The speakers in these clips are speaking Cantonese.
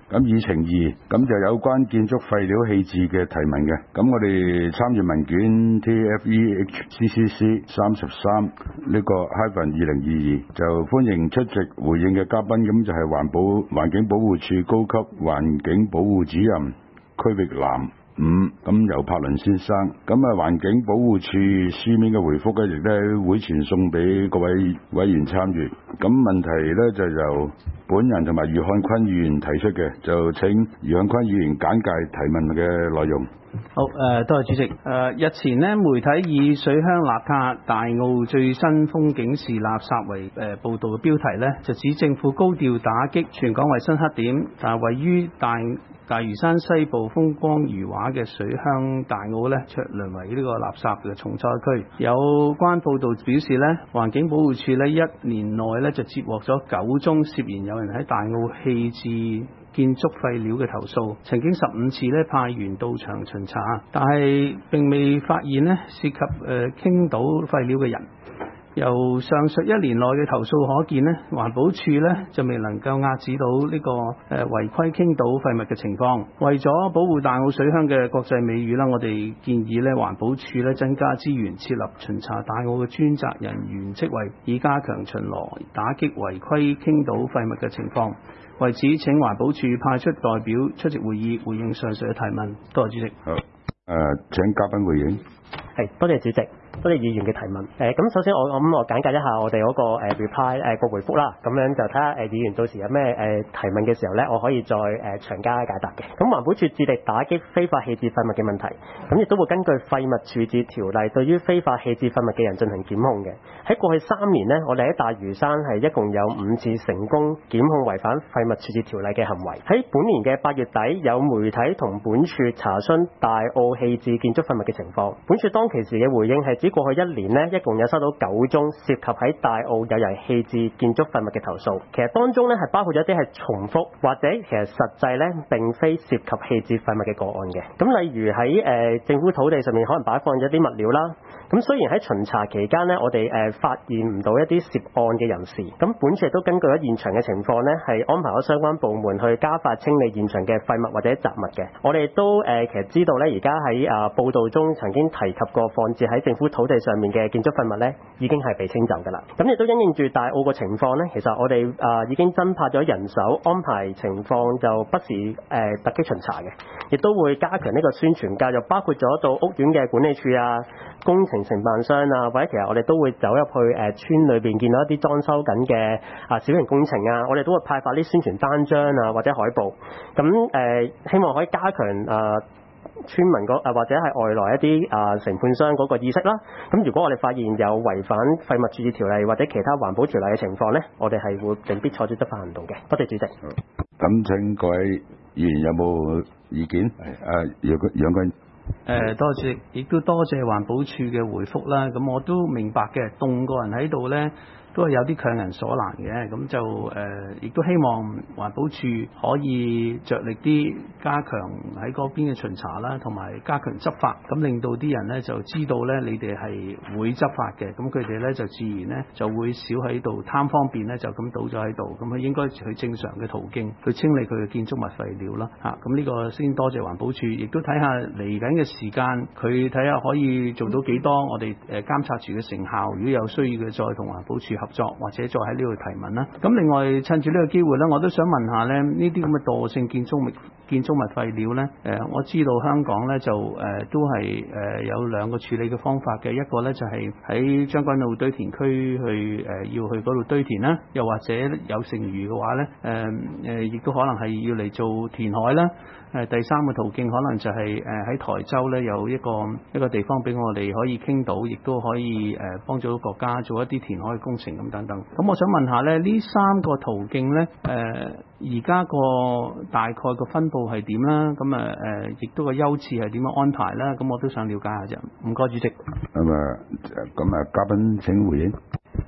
咁議程2，咁就有關建築廢料棄置嘅提問嘅。咁我哋參與文件 TFEHCCC 33呢個 -2022就歡迎出席回應嘅嘉賓，咁就係環境保護署高級環境保護主任區域南5，咁由柏倫先生。咁環境保護署書面嘅回覆咧，亦都喺會傳送俾各位委員參閱。咁問題咧就由本人同埋余漢坤議員提出嘅，就請余漢坤議員簡介提問嘅內容。 好，多謝主席。日前呢，媒體以水鄉邋遢大澳最新風景是垃圾為報導嘅標題呢，就指政府高調打擊全港衞生黑點，但係位於大嶼山西部風光如畫嘅水鄉大澳呢，卻淪為呢個垃圾嘅重災區。有關報導表示呢，環境保護署呢1年內呢就接獲咗9宗涉嫌有人喺大澳棄置建築廢料嘅投訴，曾經15次咧派員到場巡查，但係並未發現咧涉及傾倒廢料嘅人。由上述1年內嘅投訴可見咧，環保署咧就未能夠遏止到呢個違規傾倒廢物嘅情況。為咗保護大澳水鄉嘅國際美譽啦，我哋建議咧環保署咧增加資源，設立巡查大澳嘅專責人員職位，以加強巡邏，打擊違規傾倒廢物嘅情況。為此，請環保署派出代表出席會議，回應上述嘅提問。多謝主席。 好，請嘉賓回應。 係，多謝主席。多謝議員嘅提問。咁首先我簡介一下我哋嗰個reply 個回覆啦。咁樣就睇下議員到時有咩提問嘅時候咧，我可以再詳加解答嘅。咁環保署致力打擊非法棄置廢物嘅問題，咁亦都會根據廢物處置條例對於非法棄置廢物嘅人進行檢控嘅。喺過去3年呢，我哋喺大嶼山係一共有5次成功檢控違反廢物處置條例嘅行為。喺本年嘅8月底，有媒體同本署查詢大澳棄置建築廢物嘅情況，本署當其時嘅回應係指過去1年呢，一共有收到9宗涉及喺大澳有人棄置建築廢物嘅投訴。其實當中呢係包括咗一啲係重複或者其實實際呢並非涉及棄置廢物嘅個案嘅。咁例如喺政府土地上面可能擺放咗啲物料啦。咁雖然喺巡查期間呢，我哋發現唔到一啲涉案嘅人士，咁本署亦都根據咗現場嘅情況呢，係安排咗相關部門去加快清理現場嘅廢物或者雜物嘅。我哋都其實知道呢，而家喺報道中曾經提及過放置喺政府土地上面嘅建築廢物呢，已經係被清走㗎啦。咁亦都因應住大澳個情況呢，其實我哋已經增派咗人手，安排情況就不時突擊巡查嘅，亦都會加強呢個宣傳教育，包括咗到屋苑嘅管理處啊、工程承辦商啊，或者其實我哋都會走入去村裏邊見到一啲裝修緊嘅小型工程啊，我哋都會派發啲宣傳單張啊或者海報，咁希望可以加強村民或者係外來一啲承判商嗰個意識啦。咁如果我哋發現有違反廢物處置條例或者其他環保條例嘅情況呢，我哋係會定必採取執法行動嘅。多謝主席。 咁請各位議員有冇意見？楊君。 多謝，亦都多謝環保署嘅回覆啦。咁我都明白嘅，凍個人喺度呢，都係有啲強人所難嘅。咁就亦都希望環保署可以着力啲加強喺嗰邊嘅巡查啦，同埋加強執法，咁令到啲人呢就知道呢，你哋係會執法嘅。咁佢哋呢就自然呢就會少喺度貪方便呢，就咁倒咗喺度。咁佢應該去正常嘅途徑去清理佢嘅建築物廢料啦。咁呢個先多謝環保署，亦都睇下嚟緊嘅時間，佢睇下可以做到幾多，我哋監察住嘅成效。如果有需要嘅，再同環保署合作，或者再喺呢度提問啦。咁另外趁住呢個機會呢，我都想問下呢啲咁嘅惰性建築物廢料呢，我知道香港呢就都係有2個處理嘅方法嘅，一個呢就係喺將軍澳堆填區去要去嗰度堆填啦，又或者有剩餘嘅話呢，亦都可能係要嚟做填海啦。第3個途徑可能就係喺台州呢有一個地方俾我哋可以傾到，亦都可以幫助到國家做一啲填海工程咁等等。咁我想問下呢3個途徑呢，而家個大概個分佈係點啦？咁亦都個優次係點樣安排啦？咁我都想了解下啫。唔該，主席。 咁嘉賓請回應。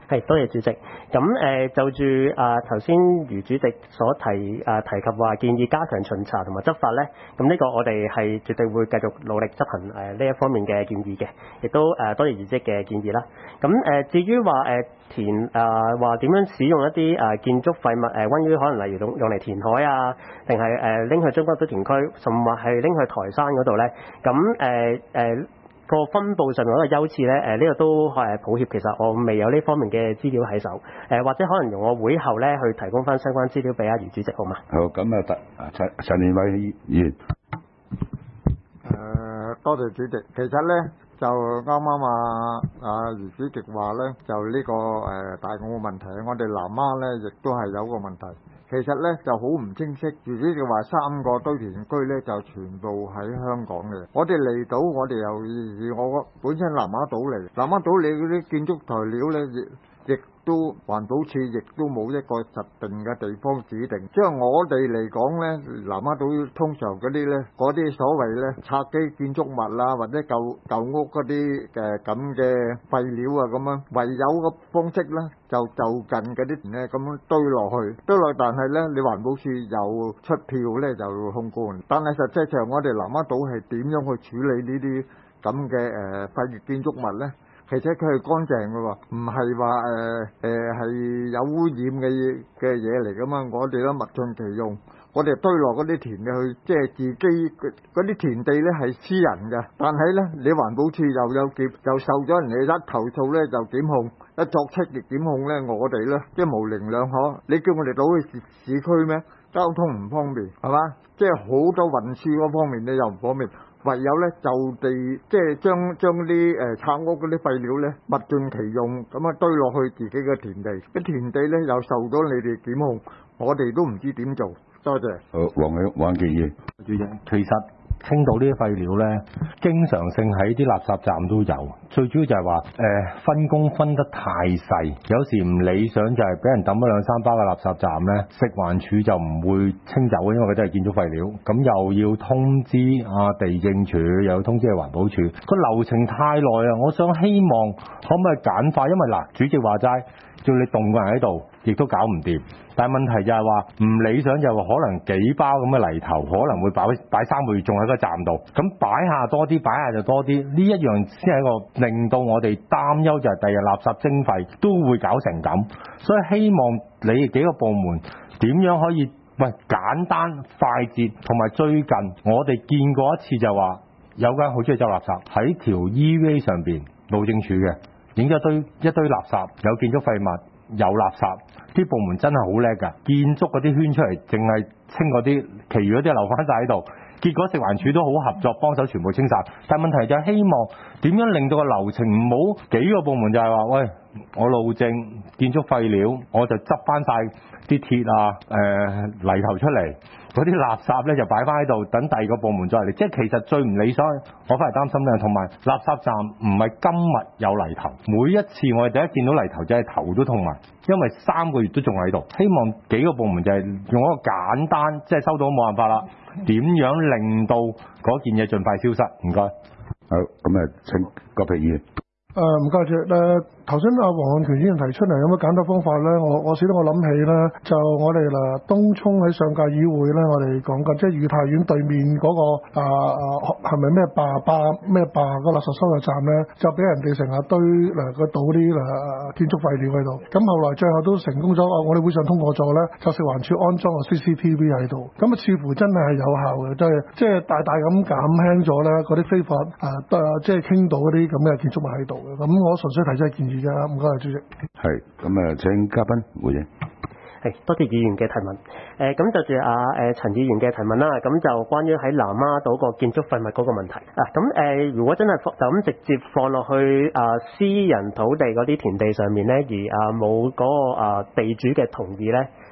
係，多謝主席。咁就住頭先余主席所提及話建議加強巡查同埋執法咧，咁呢個我哋係絕對會繼續努力執行呢一方面嘅建議嘅，亦都多謝余主席嘅建議啦。咁至於話話點樣使用一啲建築廢物溫於可能例如用嚟填海啊，定係拎去將軍澳堆填區，甚或係拎去台山嗰度咧，咁個分佈上面嗰個優次咧，呢個都抱歉，其實我未有呢方面嘅資料喺手，或者可能用我會後咧去提供翻相關資料俾阿余主席好嘛？ 好，咁陳連偉議員， 多謝主席。其實咧就啱啱余主席話咧，就呢個大澳嘅問題，我哋南丫咧亦都係有個問題。其實咧就好唔清晰，如果就話3個堆填區咧就全部喺香港嘅。我哋嚟到，我哋由以我本身南丫島嚟，南丫島你嗰啲建築材料咧亦都環保署亦都冇一個實定嘅地方指定，即係我哋嚟講咧，南丫島通常嗰啲咧，嗰啲所謂咧拆基建築物啦，或者舊屋嗰啲咁嘅廢料啊咁樣，唯有個方式咧就近嗰啲咧咁樣堆落去，但係咧你環保署又出票咧就控管，但係實際上我哋南丫島係點樣去處理呢啲咁嘅廢業建築物咧？其實佢係乾淨嘅喎，唔係話係有污染嘅嘢嚟噶嘛。我哋都物盡其用，我哋堆落嗰啲田去，即係自己嗰啲田地咧係私人嘅，但係咧你環保署又受咗人哋一投訴咧就檢控，一作出嘅檢控咧，我哋咧即係模棱兩可。你叫我哋倒去市區咩？交通唔方便係嘛？即係好多運輸嗰方面咧又唔方便。唯有咧就地即係將啲拆屋嗰啲廢料咧物盡其用，咁啊堆落去自己嘅田地，啲田地咧又受咗你哋檢控，我哋都唔知點做。多謝。 好，黃建議主席，其實青島呢啲廢料咧，經常性喺啲垃圾站都有。最主要就係話分工分得太細，有時唔理想就係俾人抌咗2-3包嘅垃圾站咧，食環署就唔會清走，因為佢都係建築廢料。咁又要通知地政署，又要通知環保署，個流程太耐啊！我想希望可唔可以簡化，因為主席話齋，叫你動個人喺度，亦都搞唔掂。但係問題就係話唔理想，就係話可能幾包咁嘅泥頭，可能會擺3個月仲喺個站度。咁擺下多啲，擺下就多啲。呢一樣先係一個令到我哋擔憂，就係第日垃圾徵費都會搞成咁。所以希望你哋幾個部門點樣可以簡單快捷，同埋最近我哋見過一次就話有間好中意執垃圾喺條 EVA 上邊，路政署嘅影咗一堆垃圾，有建築廢物，有垃圾，啲部門真係好叻㗎，建築嗰啲圈出嚟，淨係清嗰啲，其餘嗰啲留翻晒喺度。結果食環署都好合作，幫手全部清晒。但問題就係希望點樣令到個流程唔好幾個部門就係話，喂，我路政建築廢料，我就執翻晒啲鐵泥頭出嚟，嗰啲垃圾咧就擺翻喺度，等第二個部門再嚟。即係其實最唔理想，我反而擔心咧，同埋垃圾站唔係今日有泥頭，每一次我哋第一見到泥頭就係頭都痛埋，因為3個月都仲喺度。希望幾個部門就係用一個簡單，即係收到冇辦法啦。點樣令到嗰件嘢盡快消失？唔該。 好，咁請葛珮議員。 唔該主席。頭先阿黃漢權議員提出嚟有乜簡單方法咧？我使得我諗起咧，就我哋東涌喺上屆議會咧，我哋講緊即係裕泰苑對面嗰個係咪咩壩個垃圾收集站咧，就俾人哋成日堆個倒啲建築廢料喺度。咁後來最後都成功咗，我哋會上通過咗咧，就食環署安裝個 CCTV 喺度。咁似乎真係有效嘅，即係大大咁減輕咗咧嗰啲非法即係傾倒嗰啲咁嘅建築物喺度嘅。咁我純粹提出建議。唔該，主席。 係咁請嘉賓回應。 係，多謝議員嘅提問。咁就住陳議員嘅提問啦。咁就關於喺南丫島個建築廢物嗰個問題。咁如果真係就咁直接放落去私人土地嗰啲田地上面咧，而冇嗰個地主嘅同意咧，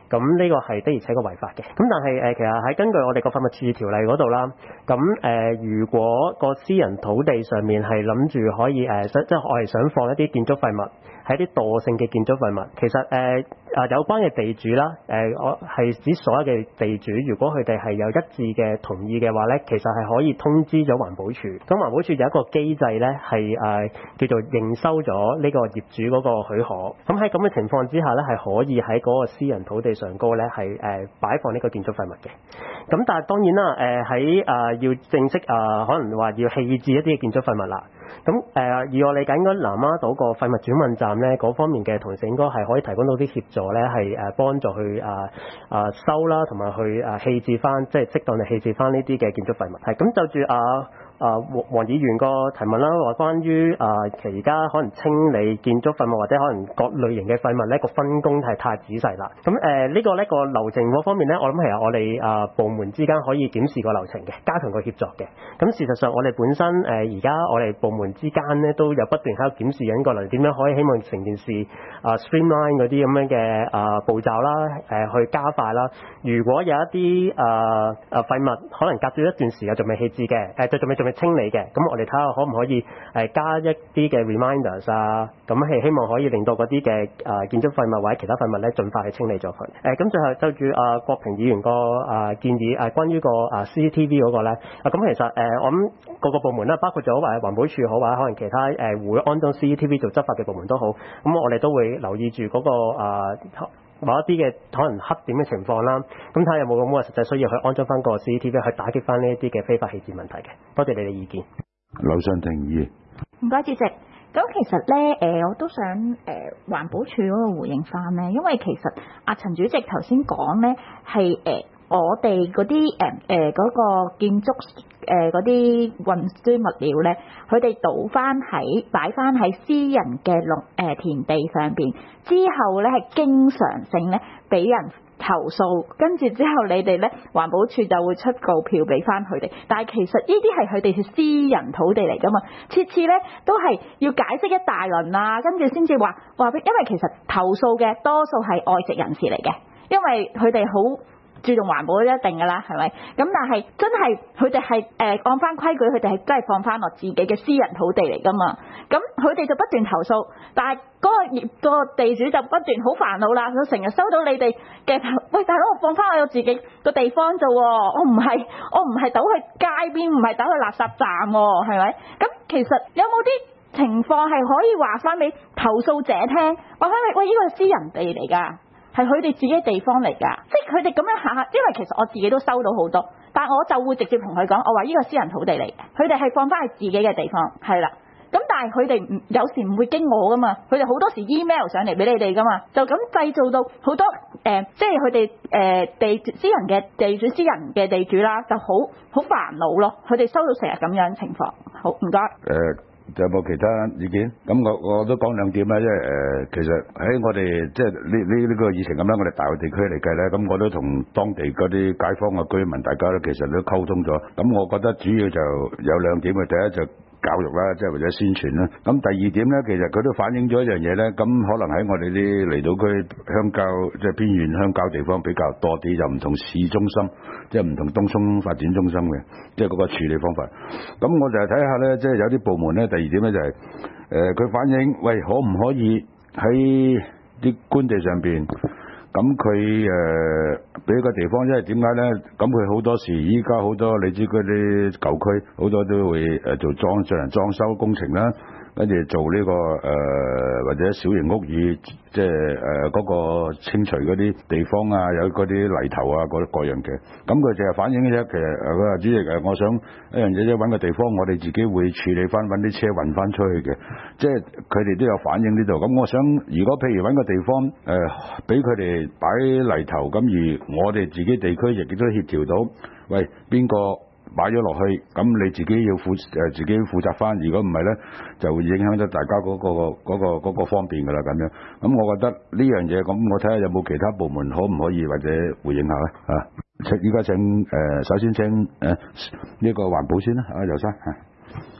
咁呢個係的而且確違法嘅。咁但係其實喺根據我哋個廢物處置條例嗰度啦，咁如果個私人土地上面係諗住可以即係我係想放一啲建築廢物，係一啲惰性嘅建築廢物，其實有關嘅地主啦，我係指所有嘅地主，如果佢哋係有一致嘅同意嘅話咧，其實係可以通知咗環保署。咁環保署有一個機制咧，係叫做認收咗呢個業主嗰個許可。咁喺咁嘅情況之下咧，係可以喺嗰個私人土地上高咧係擺放呢個建築廢物嘅。咁但係當然啦，喺要正式可能話要棄置一啲嘅建築廢物啦。咁以我理解，應該南丫島個廢物轉運站咧嗰方面嘅同事應該係可以提供到啲協助咧，係幫助去收啦，同埋去棄置翻，即係適當地棄置翻呢啲嘅建築廢物。係咁就住黃議員個提問啦，話關於而家可能清理建築廢物或者可能各類型嘅廢物咧個分工係太仔細啦。咁呢個咧個流程嗰方面咧，我諗其實我哋部門之間可以檢視個流程嘅，加強個協作嘅。咁事實上我哋本身而家我哋部門之間咧都有不斷喺度檢視緊個流程，點樣可以希望成件事streamline 嗰啲咁樣嘅步驟啦，去加快啦。如果有一啲廢物可能隔咗一段時間仲未棄置嘅，仲未清理嘅，咁我哋睇下可唔可以加一啲嘅 reminders 咁係希望可以令到嗰啲嘅建築廢物或者其他廢物咧盡快去清理咗佢。咁最後就住郭平議員個建議關於個CCTV 嗰個咧，咁其實我諗各個部門啦，包括咗環保署好或者可能其他會安裝 CCTV 做執法嘅部門都好，咁我哋都會留意住嗰個某一啲嘅可能黑點嘅情況啦，咁睇下有冇咁嘅實際需要去安裝翻個 CCTV 去打擊翻呢一啲嘅非法棄置問題嘅。多謝你哋意見。 劉尚廷議員， 唔該主席。咁其實咧，我都想環保署嗰個回應翻咧，因為其實陳主席頭先講咧係我哋嗰啲嗰個建築嗰啲運輸物料咧，佢哋擺翻喺私人嘅田地上邊，之後咧係經常性咧俾人投訴，跟住之後你哋咧環保署就會出告票俾翻佢哋，但係其實呢啲係佢哋係私人土地嚟噶嘛，次次咧都係要解釋一大輪啊，跟住先至話俾，因為其實投訴嘅多數係外籍人士嚟嘅，因為佢哋好注重環保一定㗎啦，係咪？咁但係真係佢哋係按翻規矩，佢哋係真係放翻落自己嘅私人土地嚟㗎嘛。咁佢哋就不斷投訴，但係嗰個地主就不斷好煩惱啦。佢成日收到你哋嘅喂，大佬，我放翻我自己個地方啫喎，我唔係倒去街邊，唔係倒去垃圾站喎，係咪？咁其實有冇啲情況係可以話翻俾投訴者聽，話翻俾喂，呢個係私人地嚟㗎。係佢哋自己地方嚟㗎，即係佢哋咁樣下，因為其實我自己都收到好多，但係我就會直接同佢講，我話呢個私人土地嚟嘅，佢哋係放翻喺自己嘅地方，係啦。咁但係佢哋有時唔會經我㗎嘛，佢哋好多時 email 上嚟俾你哋㗎嘛，就咁製造到好多即係佢哋私人嘅地主、私人嘅地主啦，就好煩惱咯。佢哋收到成日咁樣情況。好，唔該。 有冇其他意見？咁我都講兩點啦，因為其實喺我哋即係呢個議程咁樣，我哋大個地區嚟計咧，咁我都同當地嗰啲街坊嘅居民，大家咧其實都溝通咗。咁我覺得主要就有兩點嘅，第一就教育啦，即係或者宣傳啦。咁第二點咧，其實佢都反映咗一樣嘢咧。咁可能喺我哋啲離島區鄉郊，即係邊緣鄉郊地方比較多啲，就唔同市中心，即係唔同東涌發展中心嘅，即係嗰個處理方法。咁我就係睇下咧，即係有啲部門咧，第二點咧就係佢反映，喂，可唔可以喺啲官地上邊？咁佢俾個地方，因為點解咧？咁佢好多時依家好多你知嗰啲舊區好多都會進行裝修工程啦，跟住做呢個或者小型屋宇，即係嗰個清除嗰啲地方啊，有嗰啲泥頭啊，各樣嘅。咁佢淨係反映嘅啫。其實佢話主席我想一樣嘢，即係揾個地方，我哋自己會處理翻，揾啲車運翻出去嘅。即係佢哋都有反映呢度。咁我想，如果譬如揾個地方俾佢哋擺泥頭，咁而我哋自己地區亦都協調到，喂，邊個擺咗落去，咁你自己要自己負責翻。如果唔係咧，就會影響到大家嗰個方便噶啦咁樣。咁我覺得呢樣嘢，咁我睇下有冇其他部門可唔可以或者回應下咧啊？依家請首先請呢個環保先啦，游生。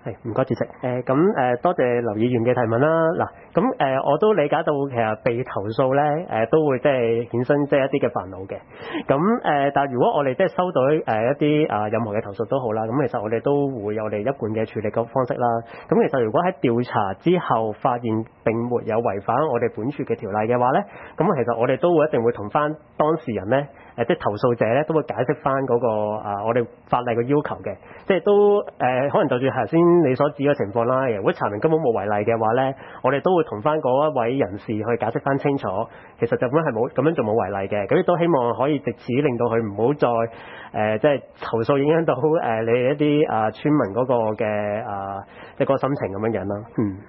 係，唔該主席。咁多謝劉議員嘅提問啦。嗱，咁我都理解到其實被投訴咧，都會即係衍生即係一啲嘅煩惱嘅。咁但係如果我哋即係收到一啲任何嘅投訴都好啦，咁其實我哋都會有我哋一貫嘅處理嘅方式啦。咁其實如果喺調查之後發現並沒有違反我哋本處嘅條例嘅話咧，咁其實我哋都會一定會同翻當事人咧，即係投訴者咧都會解釋翻嗰個我哋法例嘅要求嘅，即係都可能就住頭先你所指嘅情況啦。如果查明根本冇違例嘅話咧，我哋都會同翻嗰一位人士去解釋翻清楚，其實就本係冇咁樣做冇違例嘅。咁亦都希望可以藉此令到佢唔好再即係投訴影響到你一啲村民嗰個嘅即係嗰個心情咁樣樣啦。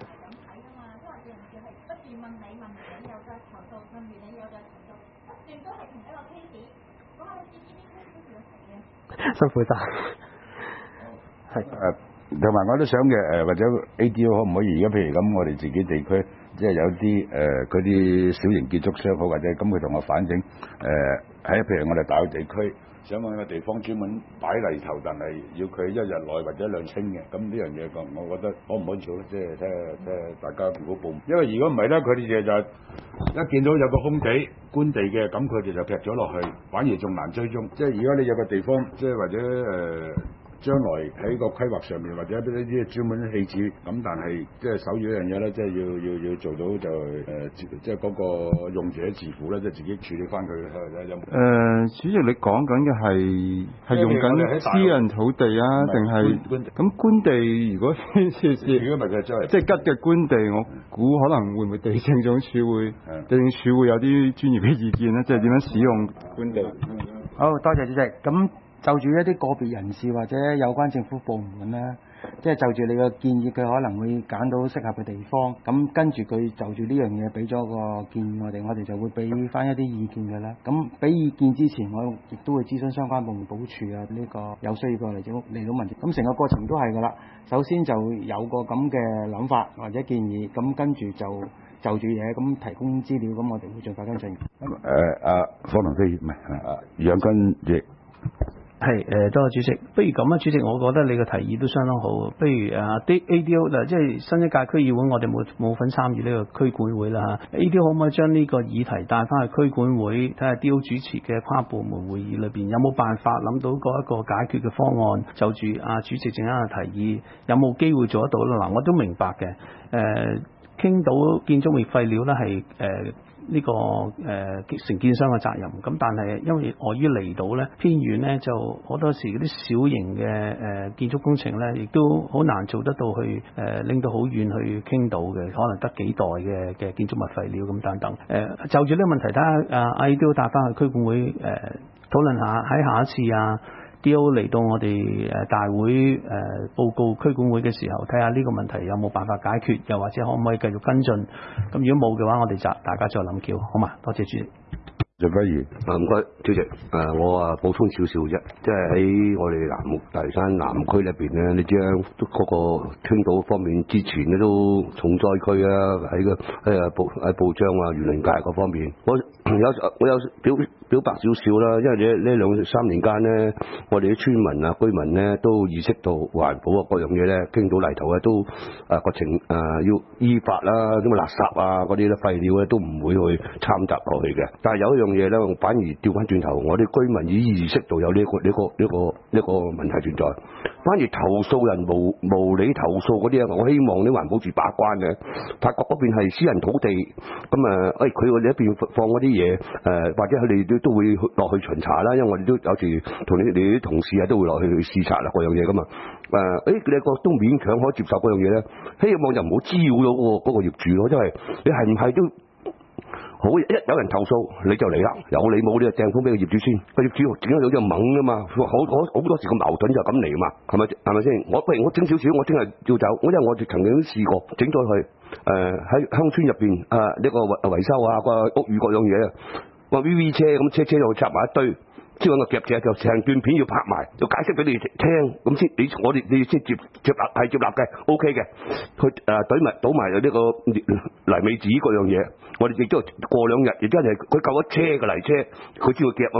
辛苦晒。係同埋我都想嘅或者 ADO 可唔可以而家譬如咁，我哋自己地區即係有啲嗰啲小型建築商鋪或者咁，佢同我反映喺譬如我哋大澳地區想揾個地方專門擺泥頭，但係要佢一日內或者兩清嘅，咁呢樣嘢我覺得可唔可以做咧？即係睇下大家如果報，因為如果唔係咧，佢哋就一見到有個空地官地嘅，咁佢哋就劈咗落去，反而仲難追蹤。即係如果你有個地方，即係或者將來喺個規劃上面或者呢啲專門棄置，咁但係即係首要一樣嘢咧，即係要做到就即係嗰個用者自負咧，即係自己處理翻佢有冇？ 主席你講緊嘅係用緊私人土地啊，定係咁官地？如果如果唔係即係吉嘅官地，我估可能會唔會地政總署地政署會有啲專業嘅意見咧，即係點樣使用官地？ 好，多謝主席。咁就住一啲個別人士或者有關政府部門咧，即係就住你嘅建議，佢可能會揀到適合嘅地方，咁跟住佢就住呢樣嘢俾咗個建議我哋就會俾翻一啲意見嘅啦。咁俾意見之前，我亦都會諮詢相關部門保署啊，呢個有需要過嚟到問題。咁成個過程都係噶啦，首先就有個咁嘅諗法或者建議，咁跟住就住嘢咁提供資料，咁我哋會盡快跟進。 方龍飛唔係楊君亦。 係多謝主席。不如咁啊，主席，我覺得你嘅提議都相當好。不如啲 ADO 嗱，即係新一屆區議會，我哋冇份參與呢個區管會啦嚇。ADO 可唔可以將呢個議題帶翻去區管會，睇下 DO 主持嘅跨部門會議裏邊有冇辦法諗到嗰一個解決嘅方案？就住主席正啱嘅提議，有冇機會做得到咧？嗱，我都明白嘅。傾到建築物廢料咧係呢個承建商嘅責任，咁但係因為礙於離島咧偏遠咧，就好多時嗰啲小型嘅建築工程咧，亦都好難做得到去拎到好遠去傾到嘅，可能得幾代嘅建築物廢料咁等等。就住呢個問題，睇下ADO帶翻去區管會討論下，喺下一次DO 嚟到我哋大會報告區管會嘅時候，睇下呢個問題有冇辦法解決，又或者可唔可以繼續跟進。咁如果冇嘅話，我哋大家再諗橋，好嘛？多謝主席。 就不如唔該主席，我補充少少啫，即係喺我哋大嶼山南區裏邊咧，你知啦，嗰個傾島方面之前咧都重災區啊，喺報章啊、園林界嗰方面，我有表白少少啦，因為呢2-3年間咧，我哋啲村民居民咧都意識到環保各樣嘢咧，傾到泥頭都個情要依法啦，咁垃圾嗰啲咧廢料咧都唔會去摻雜落去嘅，但係有一樣嘢咧，反而調翻轉頭，我哋居民已意識到有呢個問題存在。反而投訴人無理投訴嗰啲我希望啲環保署把關嘅。法國嗰邊係私人土地，咁佢哋一邊放嗰啲嘢，或者佢哋都會落去巡查啦。因為我哋都有時同你哋啲同事都會落去視察啦，嗰樣嘢噶嘛。你個都勉強可以接受嗰樣嘢咧，希望就唔好滋擾到嗰個業主咯，因為你係唔係都？好，一有人投訴你就嚟啦，有你冇你就掟封俾個業主先，個業主整到有隻猛噶嘛，好多時個矛盾就咁嚟嘛，係咪先？我整少少，我聽日要走，因為我哋曾經都試過整咗去喺鄉村入邊呢個維修個屋宇各樣嘢，個 VV 車咁車又插埋一堆。即係揾個夾尺就成段片要拍埋，要解釋俾你聽，咁先你先接納嘅 ，OK 嘅。佢倒埋呢個泥尾紙嗰樣嘢，我哋亦都過2日，亦真係佢夠咗車嘅泥車，佢先會夾啊嘛。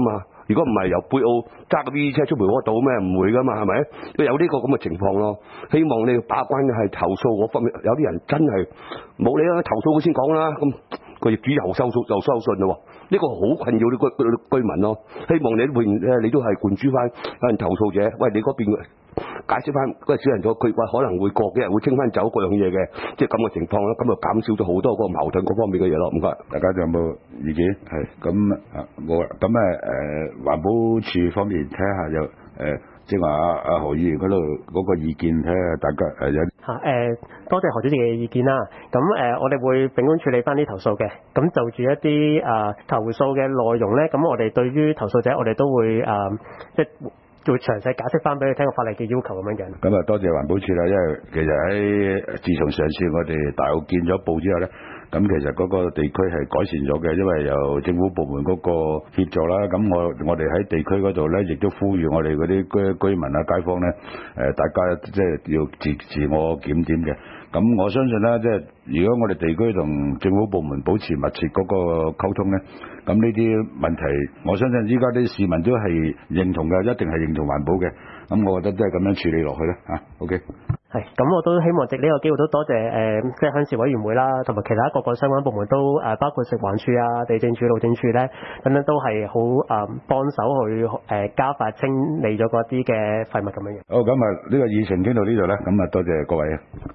如果唔係由貝澳揸個 V 車出梅窩島咩？唔會噶嘛，係咪？都有呢個咁嘅情況咯。希望你把關係投訴嗰方面，有啲人真係冇理啦，投訴佢先講啦。咁個業主又收信咯。呢個好困擾啲居民咯。希望你都係灌輸翻有人投訴者，喂，你嗰邊解釋翻嗰個小人咗，佢話可能會過幾日會清翻走各樣嘢嘅，即係咁嘅情況啦。咁就減少咗好多個矛盾嗰方面嘅嘢咯。唔該， 大家仲有冇意見？係咁冇啦。咁環保署方面睇下又即係話阿何議員嗰度嗰個意見，睇下大家有多謝何主席嘅意見啦。咁我哋會秉管處理翻啲投訴嘅。咁就住一啲投訴嘅內容咧，咁我哋對於投訴者，我哋都會即係會詳細解釋翻俾佢聽個法例嘅要求咁樣樣。 咁多謝環保署啦，因為其實喺自從上次我哋大澳見咗報之後咧，咁其實嗰個地區係改善咗嘅，因為有政府部門嗰個協助啦。咁我哋喺地區嗰度咧，亦都呼籲我哋嗰啲居民啊、街坊咧，大家即係要自我檢點嘅。咁我相信咧，即係如果我哋地區同政府部門保持密切嗰個溝通咧，咁呢啲問題，我相信依家啲市民都係認同嘅，一定係認同環保嘅。咁我覺得都係咁樣處理落去啦。OK。 係，咁我都希望藉呢個機會都多謝即係鄉事委員會啦，同埋其他各個相關部門都包括食環署啊、地政署、路政署咧等等，都係好幫手去加快清理咗嗰啲嘅廢物咁樣嘅。 好，咁呢個議程傾到呢度咧，咁多謝各位。